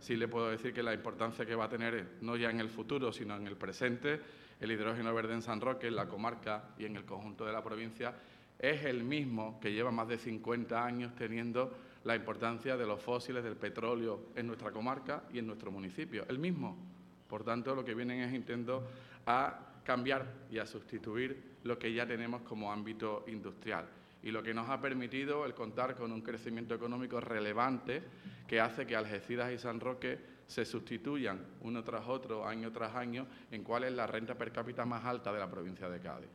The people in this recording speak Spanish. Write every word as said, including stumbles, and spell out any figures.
sí le puedo decir que la importancia que va a tener, no ya en el futuro, sino en el presente, el hidrógeno verde en San Roque, en la comarca y en el conjunto de la provincia, es el mismo que lleva más de cincuenta años teniendo la importancia de los fósiles, del petróleo en nuestra comarca y en nuestro municipio. El mismo. Por tanto, lo que vienen es intento a cambiar y a sustituir lo que ya tenemos como ámbito industrial. Y lo que nos ha permitido el contar con un crecimiento económico relevante que hace que Algeciras y San Roque se sustituyan uno tras otro, año tras año, en cuál es la renta per cápita más alta de la provincia de Cádiz.